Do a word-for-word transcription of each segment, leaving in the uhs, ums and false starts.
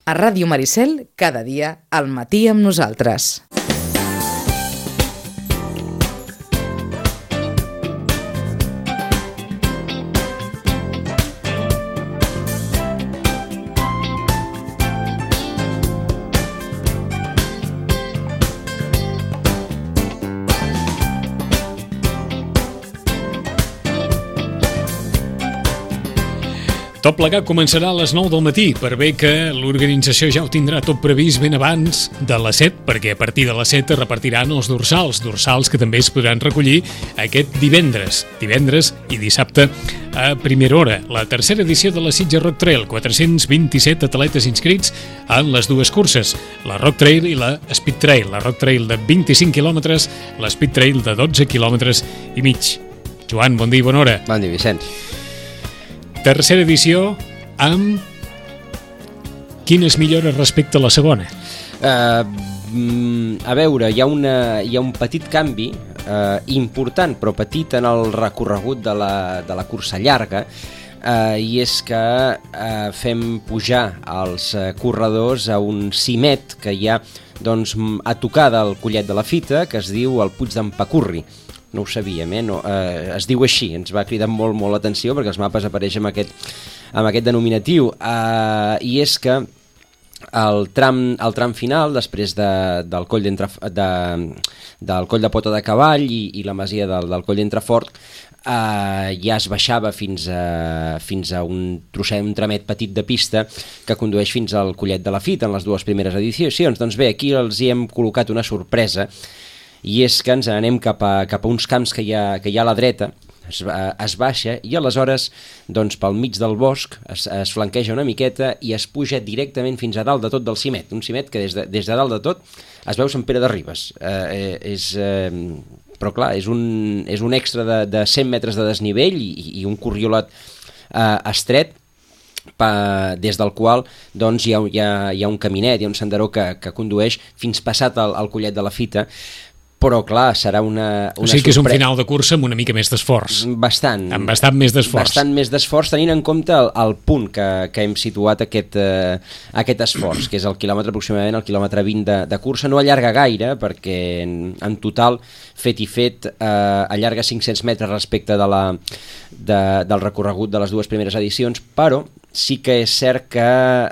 A Ràdio Maricel, cada dia, al matí amb nosaltres. Tot plegat començarà a les nou del matí, per bé que l'organització ja ho tindrà tot previst ben abans de les set, perquè a partir de les set es repartiran els dorsals, dorsals que també es podran recollir aquest divendres, divendres i dissabte a primera hora. La tercera edició de la Sitges Rock Trail, quatre-cents vint-i-set atletes inscrits en les dues curses, la Rock Trail i la Speed Trail, la Rock Trail de vint-i-cinc quilòmetres, la Speed Trail de dotze quilòmetres i mig. Joan, bon dia i bona hora. Bon dia, Vicenç. Tercera edició amb quines millores respecte a la segona? Uh, a veure, hi ha, una, hi ha un petit canvi uh, important, però petit en el recorregut de la, de la cursa llarga, uh, i és que uh, fem pujar els uh, corredors a un cimet que hi ha doncs, a tocar del Collet de la Fita, que es diu el Puig d'en Pacurri. No ho sabíem, eh? No, eh, es diu així, ens va cridar molt molt l'atenció perquè els mapes apareixen amb aquest, amb aquest denominatiu, eh, i és que el tram, el tram final, després de, del, coll de, del coll de Pota de Cavall i, i la masia del, del coll d'Entrefort, eh, ja es baixava fins a, fins a un trosset, un tramet petit de pista que condueix fins al Collet de la Fita en les dues primeres edicions. Doncs bé, aquí els hi hem col·locat una sorpresa, i és que ens anem cap a, cap a uns camps que hi ha, que hi ha a la dreta, es, es baixa i aleshores doncs, pel mig del bosc es, es flanqueja una miqueta i es puja directament fins a dalt de tot del cimet, un cimet que des de, des de dalt de tot es veu Sant Pere de Ribes. Eh, és, eh, però clar, és un, és un extra de, de cent metres de desnivell i, i un corriolat eh, estret, Pa, des del qual doncs, hi, ha, hi, ha, hi ha un caminet, hi ha un senderó que, que condueix fins passat al, al Collet de la Fita, però clar, serà una, una o sigui que és un sorpre... final de cursa amb una mica més d'esforç. Bastant. Amb bastant més d'esforç. Bastant més d'esforç, tenint en compte el, el punt que, que hem situat aquest, eh, aquest esforç, que és el quilòmetre aproximadament, el quilòmetre vint de, de cursa. No allarga gaire, perquè en, en total, fet i fet, eh, allarga cinc-cents metres respecte de la, de, del recorregut de les dues primeres edicions, però sí que és cert que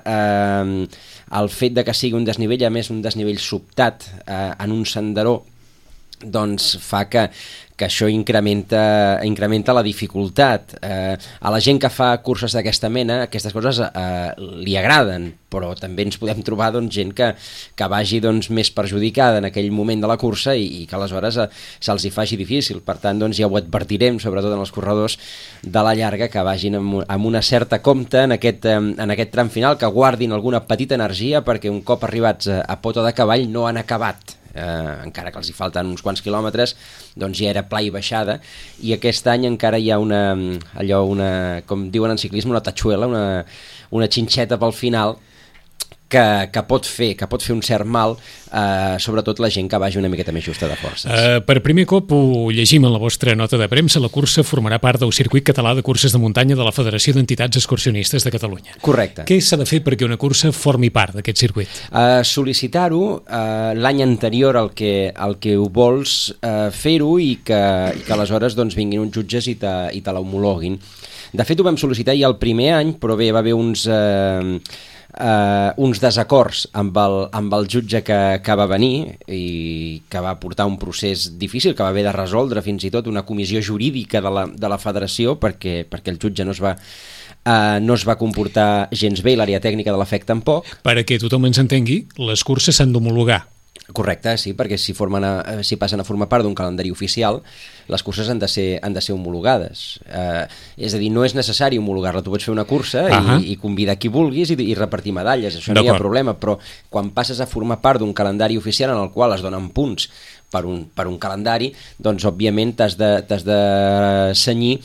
eh, el fet de que sigui un desnivell, a més un desnivell sobtat eh, en un senderó, doncs fa que, que això incrementa, incrementa la dificultat. Eh, a la gent que fa curses d'aquesta mena, aquestes coses eh, li agraden, però també ens podem trobar doncs, gent que, que vagi doncs, més perjudicada en aquell moment de la cursa i, i que aleshores eh, se'ls hi faci difícil. Per tant, doncs, ja ho advertirem, sobretot en els corredors de la llarga, que vagin amb, amb una certa compte en aquest, en aquest tram final, que guardin alguna petita energia, perquè un cop arribats a, a Pota de Cavall no han acabat. Eh, encara que els hi falten uns quants quilòmetres, doncs ja era pla i baixada, i aquest any encara hi ha una, allò, una, com diuen en ciclisme, una tatxuela, una, una xinxeta pel final, que, que, pot fer, que pot fer un cert mal, eh, sobretot la gent que vagi una miqueta més justa de forces. Uh, per primer cop ho llegim en la vostra nota de premsa, la cursa formarà part del circuit català de curses de muntanya de la Federació d'Entitats Excursionistes de Catalunya. Correcte. Què s'ha de fer perquè una cursa formi part d'aquest circuit? Uh, sol·licitar-ho uh, l'any anterior al que, al que ho vols uh, fer-ho i que, i que aleshores doncs, vinguin uns jutges i te, i te l'homologuin. De fet, ho vam sol·licitar ja el primer any, però bé, va haver uns... Uh, Uh, uns desacords amb el, amb el jutge que, que va venir i que va portar un procés difícil, que va haver de resoldre fins i tot una comissió jurídica de la, de la federació, perquè, perquè el jutge no es va uh, no es va comportar gens bé i l'àrea tècnica de l'A F E C tampoc. Perquè tothom ens entengui, les curses s'han d'homologar. Correcte, sí, perquè si, formen a, si passen a formar part d'un calendari oficial, les curses han de ser, han de ser homologades. Eh, és a dir, no és necessari homologar-la. Tu pots fer una cursa uh-huh. i, i convidar qui vulguis i, i repartir medalles, això no hi ha problema, però quan passes a formar part d'un calendari oficial en el qual es donen punts per un, per un calendari, doncs òbviament t'has de, t'has de cenyir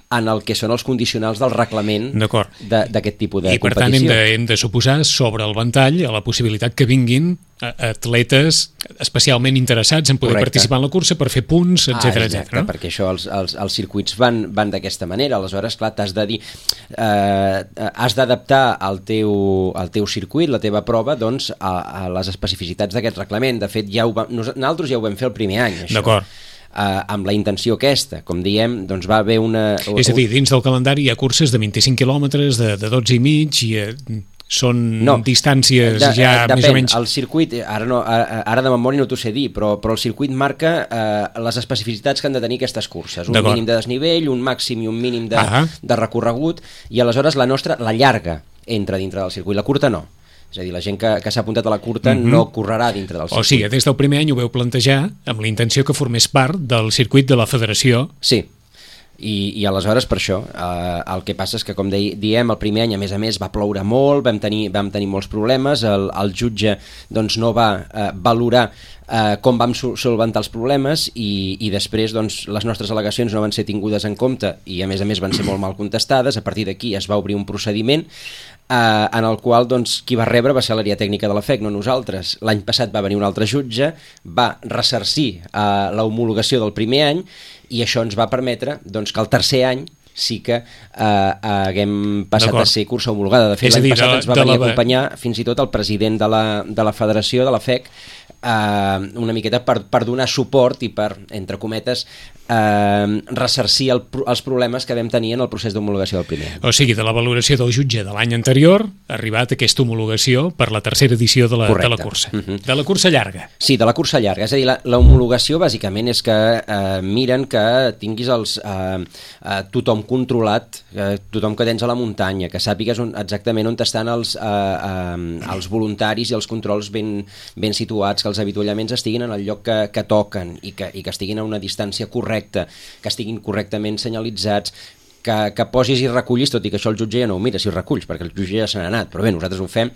en el que són els condicionals del reglament d'aquest tipus de I, per competició. tant, hem de, hem de suposar sobre el ventall a la possibilitat que vinguin atletes especialment interessats en poder Correcte. participar en la cursa per fer punts, etcètera, ah, exacte, etcètera. No? Perquè això, els, els, els circuits van, van d'aquesta manera. Aleshores, clar, t'has de dir eh, has d'adaptar el teu, el teu circuit, la teva prova, doncs, a, a les especificitats d'aquest reglament. De fet, ja ho va, nosaltres ja ho vam fer el primer any, això. D'acord. Uh, amb la intenció aquesta, com diem, doncs va haver una... És a dir, dins del calendari hi ha curses de vint-i-cinc quilòmetres, de, de dotze i mig, i eh, són no, distàncies de, ja depèn, més o menys... El circuit, ara, no, ara, ara de memòria no t'ho sé dir, però, però el circuit marca eh, les especificitats que han de tenir aquestes curses. Un mínim de desnivell, un màxim i un mínim de, ah. de recorregut, i aleshores la nostra, la llarga, entra dintre del circuit, la curta no. És a dir, la gent que, que s'ha apuntat a la curta mm-hmm. no correrà dintre del circuit. O sigui, des del primer any ho veu plantejar amb la intenció que formés part del circuit de la federació. Sí, i, i aleshores per això eh, el que passa és que, com de, diem, el primer any a més a més va ploure molt, vam tenir, vam tenir molts problemes, el, el jutge doncs, no va eh, valorar eh, com vam solventar els problemes i, i després doncs, les nostres al·legacions no van ser tingudes en compte i a més a més van ser molt mal contestades. A partir d'aquí es va obrir un procediment Uh, en el qual doncs, qui va rebre va ser l'àrea tècnica de la F E C, no nosaltres. L'any passat va venir un altre jutge, va ressarcir uh, la homologació del primer any i això ens va permetre doncs, que el tercer any sí que uh, haguem passat a ser cursa homologada. De fet, l'any passat ens va venir a acompanyar fins i tot el president de la, de la federació, de la F E C, uh, una miqueta per, per donar suport i per, entre cometes, Uh, ressarcir el, els problemes que vam tenir en el procés d'homologació del primer any. O sigui, de la valoració del jutge de l'any anterior ha arribat aquesta homologació per la tercera edició de la, de la cursa. Uh-huh. De la cursa llarga. Sí, de la cursa llarga. És a dir, la, la homologació bàsicament és que uh, miren que tinguis els, uh, uh, tothom controlat, uh, tothom que tens a la muntanya, que sàpigues on, exactament on estan els, uh, uh, els voluntaris i els controls ben, ben situats, que els avituallaments estiguin en el lloc que, que toquen i que, i que estiguin a una distància correcta, que estiguin correctament senyalitzats, que, que posis i recullis, tot i que això el jutge ja no ho mira si ho reculls, perquè el jutge ja se n'ha anat, però bé, nosaltres ho fem,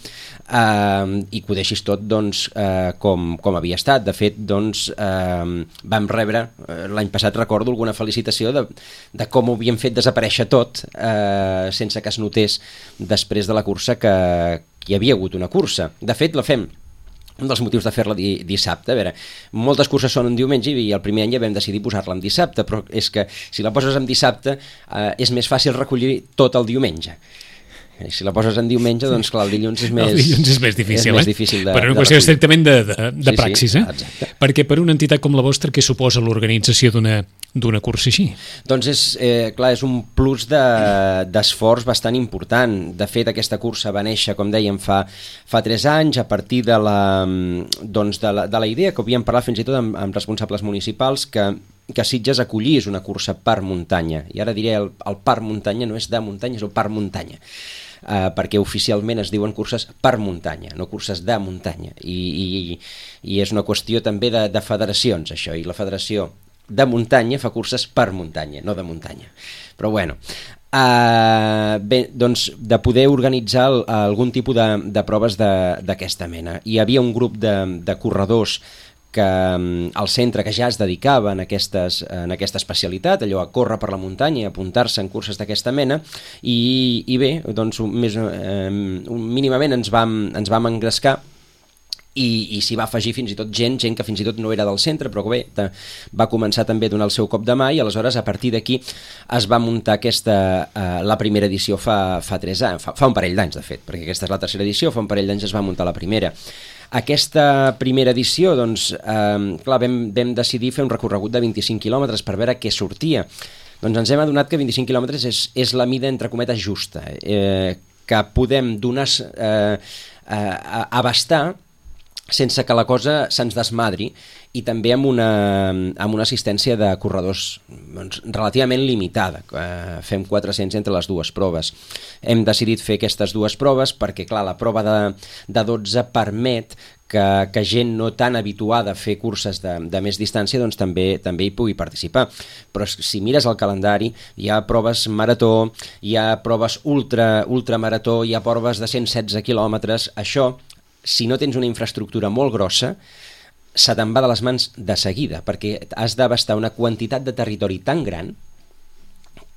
eh, i que ho deixis tot doncs, eh, com, com havia estat. De fet, doncs, eh, vam rebre, eh, l'any passat recordo alguna felicitació de, de com ho havíem fet desaparèixer tot, eh, sense que es notés després de la cursa que, que hi havia hagut una cursa. De fet, la fem un dels motius de fer-la di dissabte, a veure, moltes curses són un diumenge i el primer any ja vam decidir posar-la en dissabte, però és que si la poses en dissabte eh, és més fàcil recollir tot el diumenge. Si la poses en diumenge, doncs clar, el dilluns és més, el dilluns és més difícil, és més eh? difícil de, per una de qüestió recollir. estrictament de, de, de sí, praxis, sí, eh? Exacte. Perquè per una entitat com la vostra, què suposa l'organització d'una d'una cursa així? Doncs és, eh, clar, és un plus d'esforç de, bastant important. De fet, aquesta cursa va néixer, com dèiem, fa, fa tres anys, a partir de la, doncs de, la, de la idea que havíem parlat fins i tot amb, amb responsables municipals, que que Sitges acollís una cursa per muntanya. I ara diré, el, el parc muntanya no és de muntanya, és el parc muntanya. Uh, perquè oficialment es diuen curses per muntanya, no curses de muntanya. I, i, i és una qüestió també de, de federacions, això, i la federació de muntanya fa curses per muntanya, no de muntanya. Però bueno, uh, bé, doncs de poder organitzar el, algun tipus de, de proves d'aquesta mena. Hi havia un grup de, de corredors que el centre que ja es dedicava en, aquestes, en aquesta especialitat, allò a córrer per la muntanya i apuntar-se en curses d'aquesta mena, i, i bé, doncs més, eh, mínimament ens vam, ens vam engrescar i, i s'hi va afegir fins i tot gent, gent que fins i tot no era del centre, però bé, de, va començar també a donar el seu cop de mà i aleshores a partir d'aquí es va muntar aquesta, eh, la primera edició fa, fa tres anys, fa, fa un parell d'anys de fet, perquè aquesta és la tercera edició, fa un parell d'anys es va muntar la primera. Aquesta primera edició, doncs, eh, clar, vam, vam decidir fer un recorregut de vint-i-cinc quilòmetres per veure què sortia. Doncs ens hem adonat que vint-i-cinc quilòmetres és, és la mida, entre cometes, justa, eh, que podem donar, eh, eh, abastar sense que la cosa se'ns desmadri i també amb una, amb una assistència de corredors doncs, relativament limitada. Eh, fem quatre-cents entre les dues proves. Hem decidit fer aquestes dues proves perquè, clar, la prova de, de dotze permet que, que gent no tan habituada a fer curses de, de més distància doncs, també, també hi pugui participar. Però si mires el calendari, hi ha proves marató, hi ha proves ultra, ultramarató, hi ha proves de cent setze quilòmetres. Això, si no tens una infraestructura molt grossa, se te'n va de les mans de seguida, perquè has d'abastar una quantitat de territori tan gran que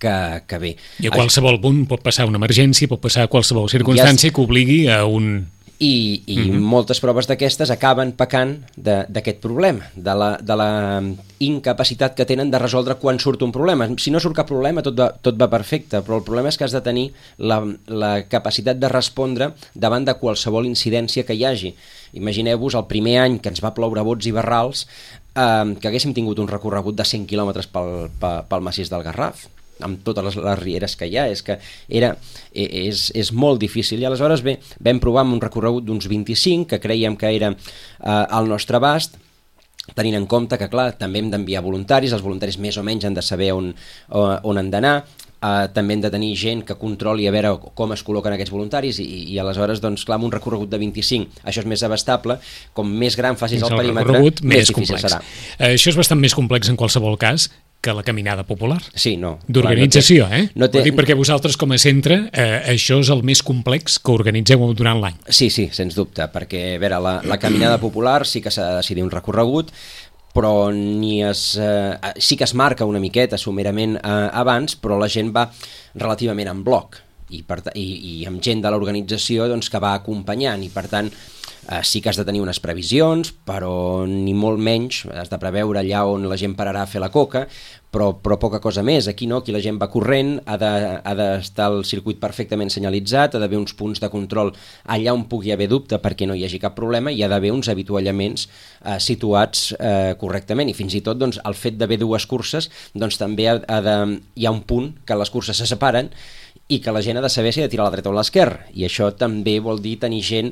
que, que bé. I a qualsevol punt pot passar una emergència, pot passar qualsevol circumstància que obligui a un... I, i mm-hmm. moltes proves d'aquestes acaben pecant d'aquest problema, de la, de la incapacitat que tenen de resoldre quan surt un problema. Si no surt cap problema, tot va, tot va perfecte, però el problema és que has de tenir la, la capacitat de respondre davant de qualsevol incidència que hi hagi. Imagineu-vos el primer any que ens va ploure bots i barrals, eh, que haguéssim tingut un recorregut de cent quilòmetres pel, pel, pel massís del Garraf, amb totes les, les rieres que hi ha, és que era, és, és molt difícil. I aleshores bé, vam provar amb un recorregut d'uns vint-i-cinc, que creiem que era eh, al nostre abast, tenint en compte que, clar, també hem d'enviar voluntaris, els voluntaris més o menys han de saber on, on han d'anar, Uh, també hem de tenir gent que controli a veure com es col·loquen aquests voluntaris i, i aleshores, doncs, clar, amb un recorregut de vint-i-cinc això és més abastable, com més gran facis el, el perímetre, més, més difícil complex. Serà. Uh, això és bastant més complex en qualsevol cas que la caminada popular. Sí, no. D'organització, clar, no té, eh? No té... Ho dic perquè vosaltres com a centre eh, això és el més complex que organitzeu durant l'any. Sí, sí, sens dubte, perquè a veure, la, la caminada popular sí que s'ha de decidir un recorregut, però ni es, eh, sí que es marca una miqueta somerament eh, abans, però la gent va relativament en bloc i, per, i, i amb gent de l'organització doncs, que va acompanyant i per tant eh, sí que has de tenir unes previsions, però ni molt menys has de preveure allà on la gent pararà a fer la coca, però, però poca cosa més. Aquí no, aquí la gent va corrent, ha d'estar el circuit perfectament senyalitzat, ha d'haver uns punts de control allà on pugui haver dubte perquè no hi hagi cap problema, i ha d'haver uns avituallaments eh, situats eh, correctament, i fins i tot doncs, el fet d'haver dues curses doncs, també ha, ha de, hi ha un punt que les curses se separen i que la gent ha de saber si ha de tirar a la dreta o a l'esquerra, i això també vol dir tenir gent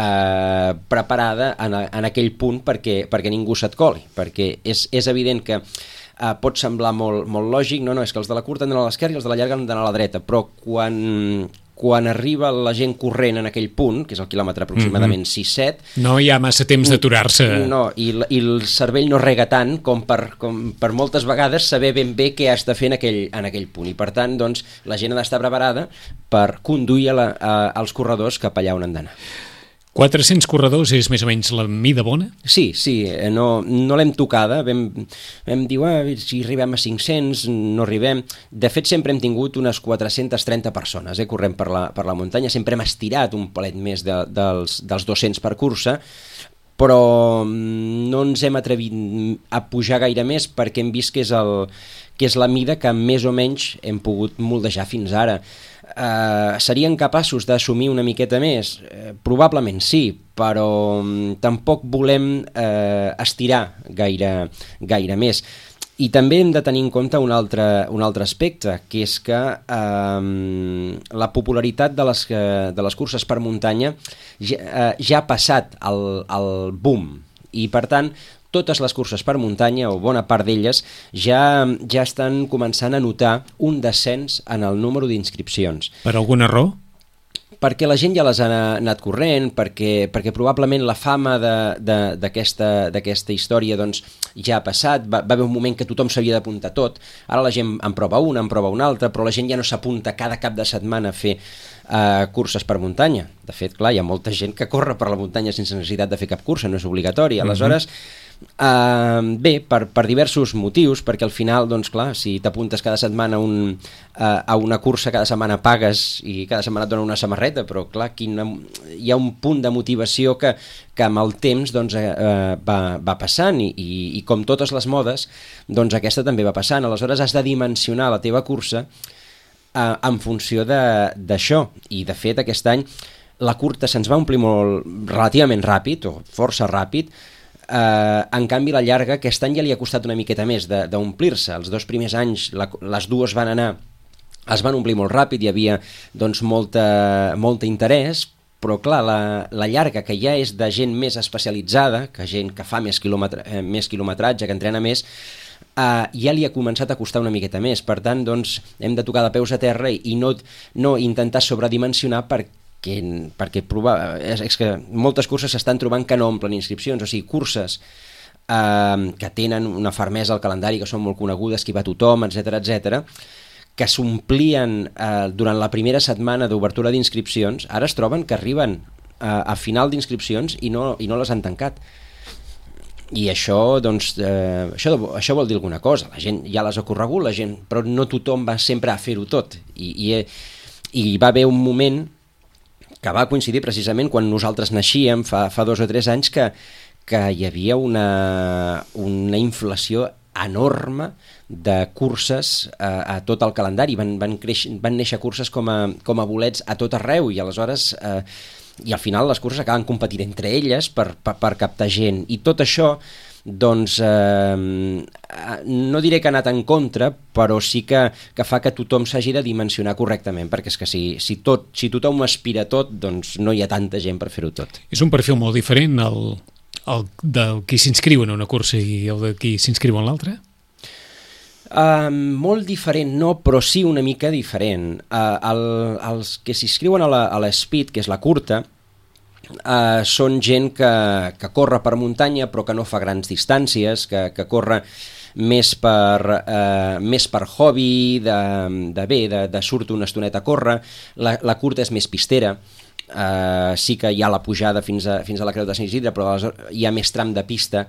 eh, preparada en, a, en aquell punt perquè, perquè ningú se't coli, perquè és, és evident que Uh, pot semblar molt, molt lògic, no, no, és que els de la curta han d'anar a l'esquerra i els de la llarga han d'anar a la dreta, però quan, quan arriba la gent corrent en aquell punt, que és el quilòmetre aproximadament mm-hmm. sis set... No hi ha massa temps d'aturar-se. No, i, i el cervell no rega tant com per, com per moltes vegades saber ben bé què has de fer en aquell, en aquell punt, i per tant doncs, la gent ha d'estar preparada per conduir a la, a, als corredors cap allà on han d'anar. quatre-cents corredors és més o menys la mida bona? Sí, sí, no, no l'hem tocada, vam, vam dir, ah, si arribem a cinc-cents, no arribem. De fet, sempre hem tingut unes quatre-centes trenta persones eh, corrent per la, per la muntanya, sempre hem estirat un palet més de, dels, dels dos-cents per cursa, però no ens hem atrevit a pujar gaire més perquè hem vist que és, el, que és la mida que més o menys hem pogut moldejar fins ara. Uh, serien capaços d'assumir una miqueta més? Uh, probablement sí, però um, tampoc volem uh, estirar gaire, gaire més. I també hem de tenir en compte un altre, un altre aspecte, que és que um, la popularitat de les, de les curses per muntanya ja, uh, ja ha passat el, el boom, i per tant totes les curses per muntanya, o bona part d'elles, ja, ja estan començant a notar un descens en el número d'inscripcions. Per alguna raó? Perquè la gent ja les ha anat corrent, perquè, perquè probablement la fama d'aquesta història doncs, ja ha passat, va, va haver un moment que tothom s'havia d'apuntar tot, ara la gent en prova una, en prova una altra, però la gent ja no s'apunta cada cap de setmana a fer uh, curses per muntanya. De fet, clar, hi ha molta gent que corre per la muntanya sense necessitat de fer cap cursa, no és obligatori. Aleshores, uh, bé, per, per diversos motius, perquè al final, doncs clar, si t'apuntes cada setmana un, uh, a una cursa, cada setmana pagues i cada setmana et donen una samarreta, però clar, quina, hi ha un punt de motivació que, que amb el temps doncs, uh, va, va passant, i, i, i com totes les modes, doncs aquesta també va passant. Aleshores has de dimensionar la teva cursa uh, en funció d'això, i de fet aquest any la curta se'ns va omplir molt relativament ràpid, o força ràpid, eh, en canvi la llarga aquest any ja li ha costat una miqueta més d'omplir-se. Els dos primers anys la, les dues van anar, es van omplir molt ràpid, hi havia doncs, molta, molt interès, però clar, la, la llarga, que ja és de gent més especialitzada, que gent que fa més, quilòmetre, eh, més quilometratge, que entrena més, Uh, ja li ha començat a costar una miqueta més. Per tant, doncs, hem de tocar de peus a terra i, i no, no intentar sobredimensionar perquè, perquè provar, és, és que moltes curses s'estan trobant que no omplen inscripcions, o sigui, curses uh, que tenen una fermesa al calendari, que són molt conegudes, que hi va tothom, etcètera, etcètera, que s'omplien uh, durant la primera setmana d'obertura d'inscripcions, ara es troben que arriben uh, a final d'inscripcions i no, i no les han tancat. I això, doncs, eh, això, això vol dir alguna cosa. La gent ja les ha corregut, la gent, però no tothom va sempre a fer-ho tot. I, i, i va haver un moment que va coincidir precisament quan nosaltres naixíem, fa, fa dos o tres anys, que, que hi havia una, una inflació enorme de curses a, a tot el calendari. Van, van, creix, van néixer curses com a, com a bolets a tot arreu i aleshores... Eh, i al final les curses acaben competint entre elles per, per, per captar gent. I tot això, doncs, eh, no diré que ha anat en contra, però sí que, que fa que tothom s'hagi de dimensionar correctament, perquè és que si, si, tot, si tothom aspira a tot, doncs no hi ha tanta gent per fer-ho tot. És un perfil molt diferent el, el del qui s'inscriu en una cursa i el de qui s'inscriu en l'altra? Uh, molt diferent, no, però sí una mica diferent. Uh, el, els que s'inscriuen a la, a la Speed, que és la curta, uh, són gent que, que corre per muntanya però que no fa grans distàncies, que, que corre més per, uh, més per hobby, de, de bé, de, de surt una estoneta a córrer. La, la curta és més pistera. Uh, sí que hi ha la pujada fins a, fins a la Creu de Sant Isidre, però hi ha més tram de pista.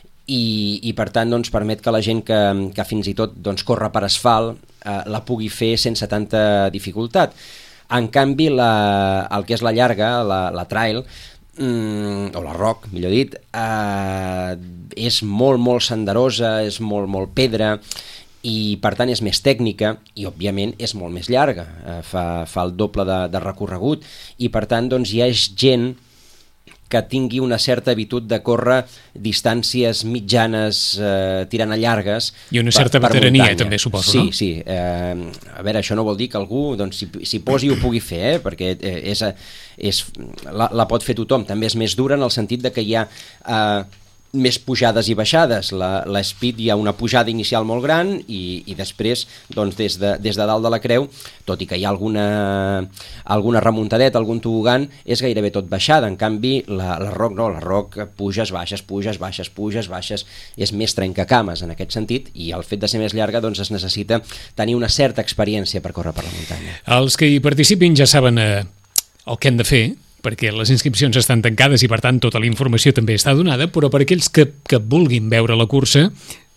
I, i per tant doncs, permet que la gent que, que fins i tot doncs, corre per asfalt eh, la pugui fer sense tanta dificultat. En canvi, la, el que és la llarga, la, la trail, mm, o la rock, millor dit, eh, és molt, molt senderosa, és molt, molt pedra, i per tant és més tècnica i òbviament és molt més llarga, eh, fa, fa el doble de, de recorregut, i per tant doncs, hi ha gent que tingui una certa habitud de córrer distàncies mitjanes eh, tirant a llargues. I una certa per, per veterania, muntanya. també, suposo, sí, no? Sí, sí. Eh, a veure, això no vol dir que algú doncs, si, si posi ho pugui fer, eh, perquè eh, és, és, la, la pot fer tothom. També és més dura en el sentit de que hi ha... Eh, més pujades i baixades. La, la Speed hi ha una pujada inicial molt gran i, i després, doncs, des de, des de dalt de la creu, tot i que hi ha alguna, alguna remuntadeta, algun tobogan, és gairebé tot baixada. En canvi, la, la rock no, la rock puges, baixes, puges, baixes, puges, baixes, és més trencacames en aquest sentit, i el fet de ser més llarga, doncs, es necessita tenir una certa experiència per córrer per la muntanya. Els que hi participin ja saben eh, el que han de fer, perquè les inscripcions estan tancades i per tant tota la informació també està donada, però per aquells que, que vulguin veure la cursa,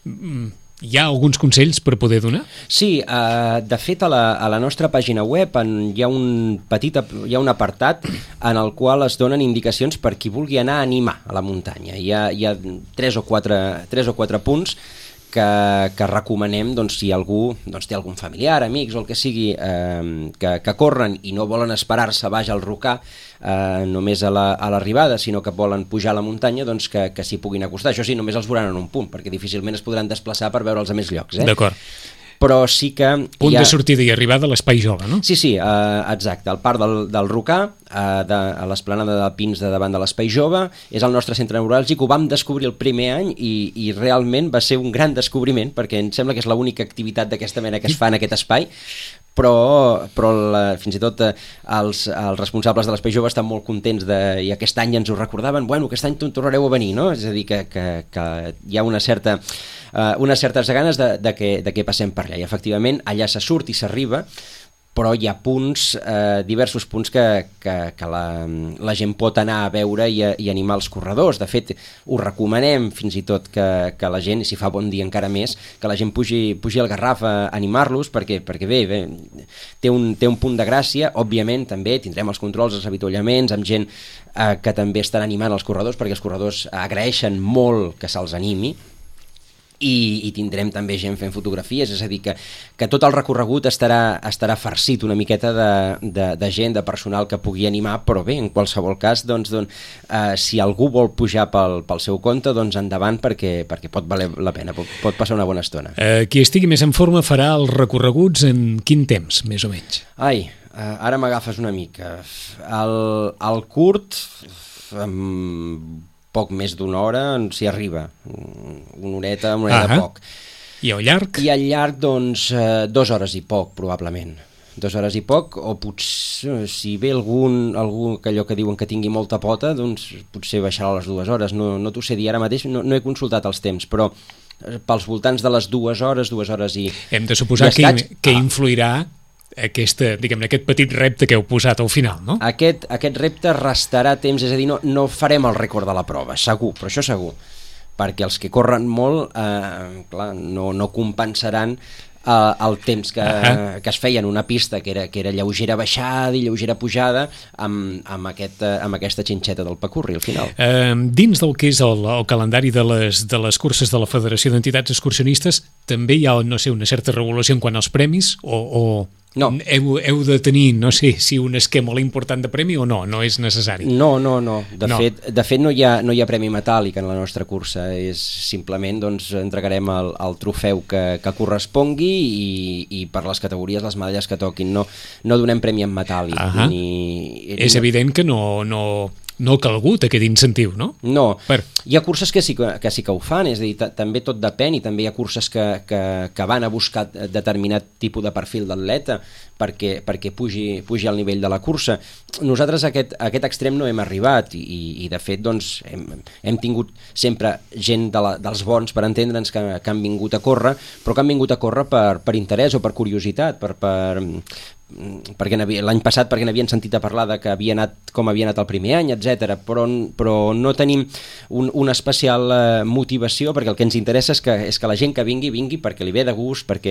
hi ha alguns consells per poder donar? Sí, eh, de fet a la, a la nostra pàgina web en, hi, ha un petit, hi ha un apartat en el qual es donen indicacions per qui vulgui anar a animar a la muntanya. Hi ha, hi ha tres o quatre, tres o quatre punts que, que recomanem, doncs, si algú doncs, té algun familiar, amics o el que sigui, eh, que, que corren i no volen esperar-se baix al rocar eh, només a l'arribada, la, sinó que volen pujar a la muntanya, doncs que, que s'hi puguin acostar. Això sí, només els veuran en un punt, perquè difícilment es podran desplaçar per veure'ls a més llocs. Eh? D'acord. Però sí que... Punt ha... de sortida i arribada a l'Espai Jove, no? Sí, sí, eh, exacte. El parc del, del Rocar, eh, de, a l'esplanada de Pins de davant de l'Espai Jove, és el nostre centre neuràlgic. Ho vam descobrir el primer any i, i realment va ser un gran descobriment, perquè em sembla que és l'única activitat d'aquesta mena que es fa en aquest espai, però, però la, fins i tot eh, els, els responsables de l'Espai Jove estan molt contents de, i aquest any ens ho recordaven, bueno, aquest any tornareu a venir, no? És a dir, que, que, que hi ha una certa... Uh, unes certes ganes de, de, que, de que passem per allà, i efectivament allà se surt i s'arriba, però hi ha punts, eh, diversos punts que, que, que la, la gent pot anar a veure i, a, i animar els corredors. De fet, ho recomanem fins i tot que, que la gent, si fa bon dia encara més, que la gent pugi, pugi al Garraf a animar-los, perquè, perquè bé, bé té, un, té un punt de gràcia. Òbviament també tindrem els controls, els avituallaments, amb gent eh, que també estan animant els corredors, perquè els corredors agraeixen molt que se'ls animi, I, i tindrem també gent fent fotografies, és a dir, que, que tot el recorregut estarà, estarà farcit una miqueta de, de, de gent, de personal que pugui animar, però bé, en qualsevol cas, doncs, doncs, eh, si algú vol pujar pel, pel seu compte, doncs endavant, perquè, perquè pot valer la pena, pot, pot passar una bona estona. Eh, qui estigui més en forma farà els recorreguts en quin temps, més o menys? Ai, eh, ara m'agafes una mica. El, el curt... Um, poc més d'una hora s'hi arriba, una horeta, una horeta ah, poc. I al llarg? I al llarg, doncs, eh, dues hores i poc, probablement. Dues hores i poc, o potser, si ve algun, algú que allò que diuen que tingui molta pota, doncs potser baixarà a les dues hores. No, no t'ho sé dir ara mateix, no, no he consultat els temps, però pels voltants de les dues hores, dues hores i... Hem de suposar que, que influirà aquesta, diguem-ne, aquest petit repte que heu posat al final, no? Aquest, aquest repte restarà temps, és a dir, no, no farem el rècord de la prova, segur, però això segur. perquè els que corren molt eh, clar, no, no compensaran Uh, el temps que, uh-huh. que es feia en una pista que era, que era lleugera baixada i lleugera pujada amb, amb, aquest, uh, amb aquesta xinxeta del Pacurri al final. Uh, dins del que és el, el calendari de les, de les curses de la Federació d'Entitats Excursionistes també hi ha, no sé, una certa regulació en quant als premis o... o... No. Heu, heu de tenir, no sé, si un esquema molt important de premi o no, no és necessari. No, no, no. De, no. Fet, de fet no hi, ha, no hi ha premi metàl·lic en la nostra cursa, és simplement doncs, entregarem el, el trofeu que, que correspongui i, i per les categories, les medalles que toquin. No, no donem premi en metàl·lic. Uh-huh. Ni, és ni... evident que no... no... no ha calgut aquest incentiu, no? No, per... hi ha curses que sí que, que sí que ho fan, és a dir, també tot depèn i també hi ha curses que, que, que van a buscar determinat tipus de perfil d'atleta perquè, perquè pugi, pugi al nivell de la cursa. Nosaltres a aquest, a aquest extrem no hem arribat i, i de fet doncs, hem, hem tingut sempre gent de la, dels bons per entendre'ns que, que han vingut a córrer, però que han vingut a córrer per, per interès o per curiositat, per... per perquè l'any passat perquè n'havien sentit a parlar de que havia anat com havia anat el primer any, etcètera. Però, però no tenim un, una especial eh, motivació, perquè el que ens interessa és que, és que la gent que vingui, vingui perquè li ve de gust, perquè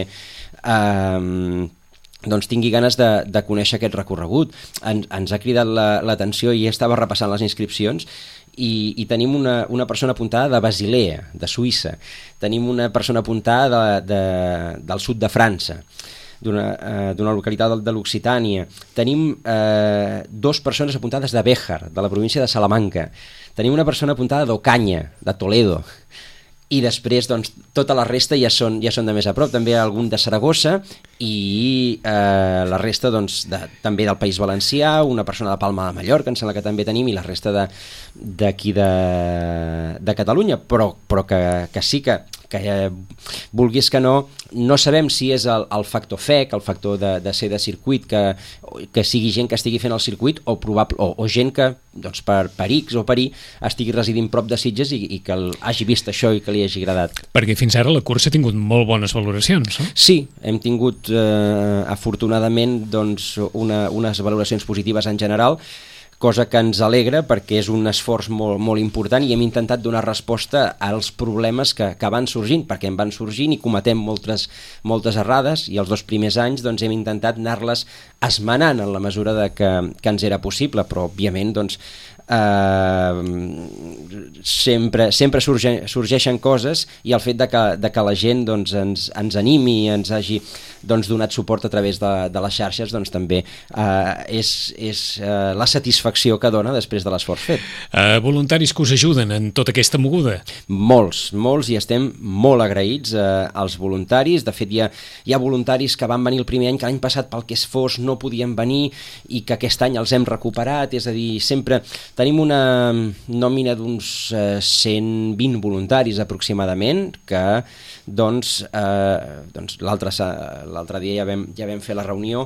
eh, doncs tingui ganes de, de conèixer aquest recorregut. En, ens ha cridat l'atenció la, i estava repassant les inscripcions i, i tenim una, una persona apuntada de Basilea, de Suïssa, tenim una persona apuntada de, de, del sud de França, d'una eh, localitat de, de l'Occitània. Tenim eh, dos persones apuntades de Béjar, de la província de Salamanca. Tenim una persona apuntada d'Ocaña, de Toledo. I després doncs, tota la resta ja són, ja són de més a prop. També hi ha algun de Saragossa i eh, la resta doncs, de, també del País Valencià, una persona de Palma de Mallorca, em sembla que també tenim, i la resta d'aquí de, de, de Catalunya, però, però que, que sí que, que eh, vulguis que no, no sabem si és el, el factor F E C, el factor de, de ser de circuit, que, que sigui gent que estigui fent el circuit o, probable, o, o gent que doncs, per, per X o per Y estigui residint prop de Sitges i, i que el, hagi vist això i que li hagi agradat. Perquè fins ara la cursa ha tingut molt bones valoracions, no? Sí, hem tingut eh, afortunadament doncs, una, unes valoracions positives en general, cosa que ens alegra perquè és un esforç molt, molt important i hem intentat donar resposta als problemes que, que van sorgint, perquè en van sorgint i cometem moltes, moltes errades i els dos primers anys doncs, hem intentat anar-les esmenant en la mesura de que, que ens era possible, però òbviament doncs, eh, sempre, sempre sorge, sorgeixen coses i el fet de que, de que la gent doncs, ens, ens animi i ens hagi doncs, donat suport a través de, de les xarxes doncs, també eh, és, és eh, la satisfacció que dona després de l'esforç fet. Uh, voluntaris que us ajuden en tota aquesta moguda? Molts, molts, i estem molt agraïts eh, als voluntaris. De fet, hi ha, hi ha voluntaris que van venir el primer any, que l'any passat pel que es fos no podien venir i que aquest any els hem recuperat, és a dir, sempre tenim una nòmina d'uns eh, cent vint voluntaris aproximadament, que doncs, eh, doncs l'altre l'altre dia ja vam, ja vam fer la reunió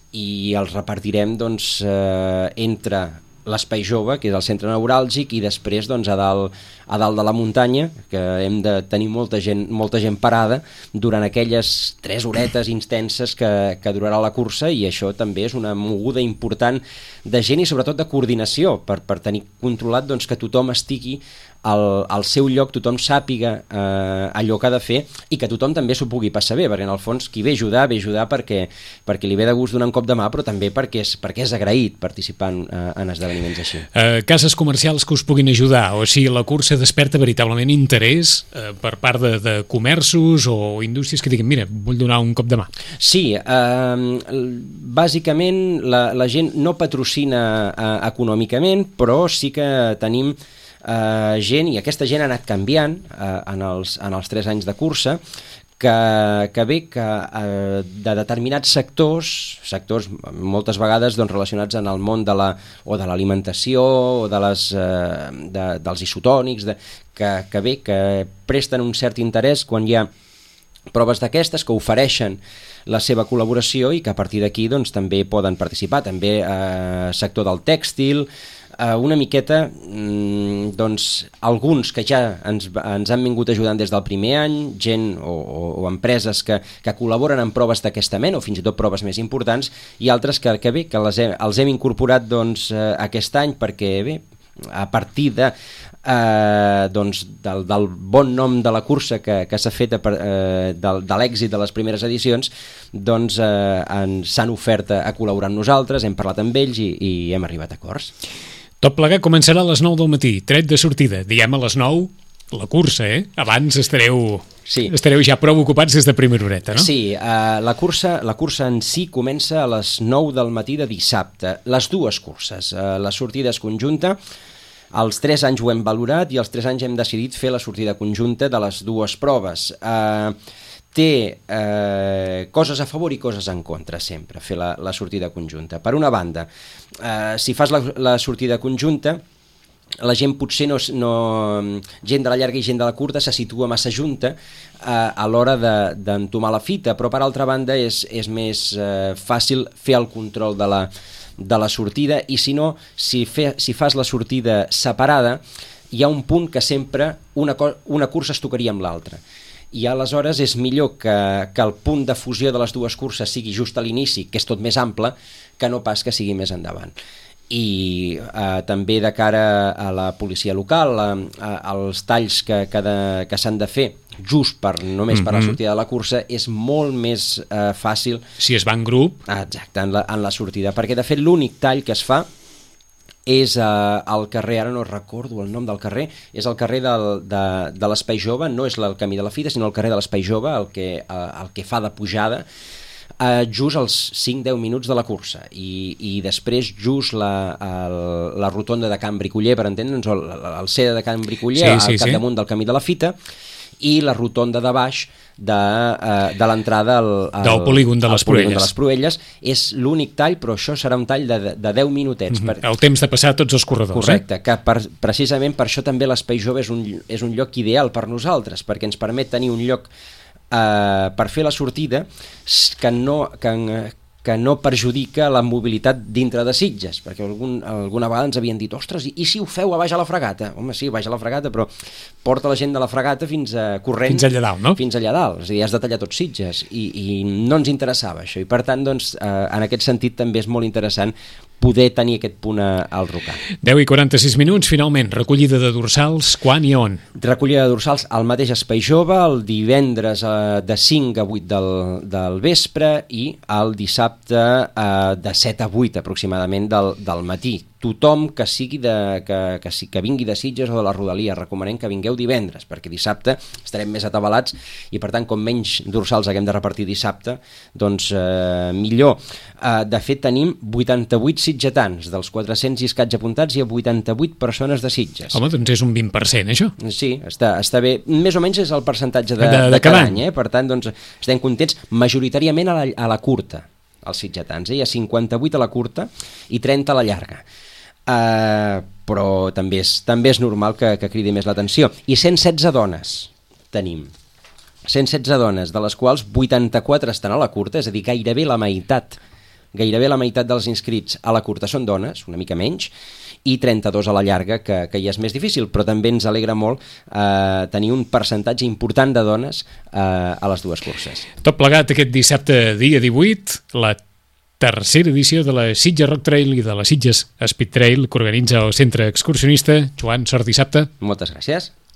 i els repartirem doncs, eh, entre l'Espai Jove, que és el centre neuràlgic, i després doncs, a, dalt, a dalt de la muntanya, que hem de tenir molta gent, molta gent parada durant aquelles tres horetes intenses que, que durarà la cursa, i això també és una moguda important de gent i sobretot de coordinació, per, per tenir controlat doncs, que tothom estigui al, al seu lloc, tothom sàpiga eh, allò que ha de fer i que tothom també s'ho pugui passar bé, perquè en el fons qui ve a ajudar, ve a ajudar perquè, perquè li ve de gust donar un cop de mà, però també perquè és, perquè és agraït participar en, en esdeveniments així. Eh, cases comercials que us puguin ajudar, o sigui, la cursa desperta veritablement interès eh, per part de, de comerços o indústries que diguin, mira, vull donar un cop de mà. Sí, eh, bàsicament la, la gent no patrocina eh, econòmicament, però sí que tenim Uh, gent, i aquesta gent ha anat canviant uh, en, els, en els tres anys de cursa, que, que ve que uh, de determinats sectors, sectors moltes vegades doncs, relacionats en el món de la, o de l'alimentació o de les, uh, de, dels isotònics, de, que, que ve que presten un cert interès quan hi ha proves d'aquestes, que ofereixen la seva col·laboració i que a partir d'aquí doncs, també poden participar. També uh, sector del tèxtil, Uh, una miqueta, mm, doncs, alguns que ja ens, ens han vingut ajudant des del primer any, gent o, o, o empreses que, que col·laboren en proves d'aquesta mena, o fins i tot proves més importants, i altres que, que bé, que les he, els hem incorporat doncs, uh, aquest any perquè, bé, a partir de Eh, doncs del, del bon nom de la cursa que, que s'ha fet a, eh, de, de l'èxit de les primeres edicions, doncs eh, s'han ofert a, a col·laborar amb nosaltres, hem parlat amb ells i, i hem arribat a acords. Tot plegat començarà a les nou del matí, tret de sortida, diguem a les nou la cursa, eh? Abans estareu, sí. estareu ja prou ocupats des de primera horeta, no? Sí, eh, la, cursa, la cursa en si comença a les nou del matí de dissabte, les dues curses, eh, la sortida és conjunta. Els tres anys ho hem valorat i els tres anys hem decidit fer la sortida conjunta de les dues proves. Eh, té eh, coses a favor i coses en contra sempre, fer la, la sortida conjunta. Per una banda, eh, si fas la, la sortida conjunta, la gent potser no, no... gent de la llarga i gent de la curta se situa massa junta eh, a l'hora d'entomar la fita, però per altra banda és, és més eh, fàcil fer el control de la de la sortida, i si no, si, fe, si fas la sortida separada, hi ha un punt que sempre una, una cursa es tocaria amb l'altra. I aleshores és millor que, que el punt de fusió de les dues curses sigui just a l'inici, que és tot més ample, que no pas que sigui més endavant. I eh, també de cara a la policia local, eh, als talls que, que, de, que s'han de fer just per, només mm-hmm. per la sortida de la cursa, és molt més eh, fàcil si es va en grup. Exacte, en la, en la sortida, perquè de fet l'únic tall que es fa és eh, al carrer, ara no recordo el nom del carrer, és el carrer del, de, de l'Espai Jove, no és el camí de la Fita, sinó el carrer de l'Espai Jove, el que, eh, el que fa de pujada, Uh, just als cinc a deu minuts de la cursa, i, i després just la, el, la rotonda de Can Bricoller, per entendre'ns, el, el C de Can Bricoller, sí, sí, al capdamunt sí. del camí de la Fita, i la rotonda de baix de, uh, de l'entrada al, al, del polígon de les Proelles. de les Proelles. És l'únic tall, però això serà un tall de, de deu minutets. Mm-hmm. Per... El temps de passar tots els corredors. Correcte, eh? que per, precisament per això també l'Espai Jove és un, és un lloc ideal per nosaltres, perquè ens permet tenir un lloc Uh, per fer la sortida que no, que, que no perjudica la mobilitat dintre de Sitges, perquè algun, alguna vegada ens havien dit, ostres, i, i si ho feu a baix a la Fregata? Home, sí, baix a la Fregata, però porta la gent de la Fregata fins a corrent, fins allà dalt, no? Fins allà dalt, és a dir, has de tallar tot Sitges, i, i no ens interessava això, i per tant, doncs, uh, en aquest sentit també és molt interessant poder tenir aquest punt al Rocar. deu i quaranta-sis minuts, finalment, recollida de dorsals, quan i on? Recollida de dorsals al mateix Espai Jove, el divendres eh, de cinc a vuit del, del vespre i el dissabte eh, de set a vuit aproximadament del, del matí. Tothom que sigui de, que, que, que vingui de Sitges o de la Rodalia, recomanem que vingueu divendres, perquè dissabte estarem més atabalats i per tant com menys dorsals haguem de repartir dissabte, doncs eh, millor. Eh, de fet tenim vuitanta-vuit sitgetans, dels quatre-cents i escaig apuntats hi ha vuitanta-vuit persones de Sitges. Home, doncs és un vint per cent, això? Sí, està, està bé. Més o menys és el percentatge de, de, de, de cada any, eh? Per tant, doncs, estem contents majoritàriament a la, a la curta, els sitgetans. Eh? Hi ha cinquanta-vuit a la curta i trenta a la llarga. Uh, però també és, també és normal que, que cridi més l'atenció. I cent setze dones tenim. cent setze dones, de les quals vuitanta-quatre estan a la curta, és a dir, gairebé la meitat, gairebé la meitat dels inscrits a la curta són dones, una mica menys, i trenta-dos a la llarga, que, que ja és més difícil, però també ens alegra molt eh, tenir un percentatge important de dones eh, a les dues curses. Tot plegat aquest dissabte, dia divuit, la tercera edició de la Sitges Rock Trail i de la Sitges Speed Trail que organitza el Centre Excursionista. Joan, sort dissabte. Moltes gràcies.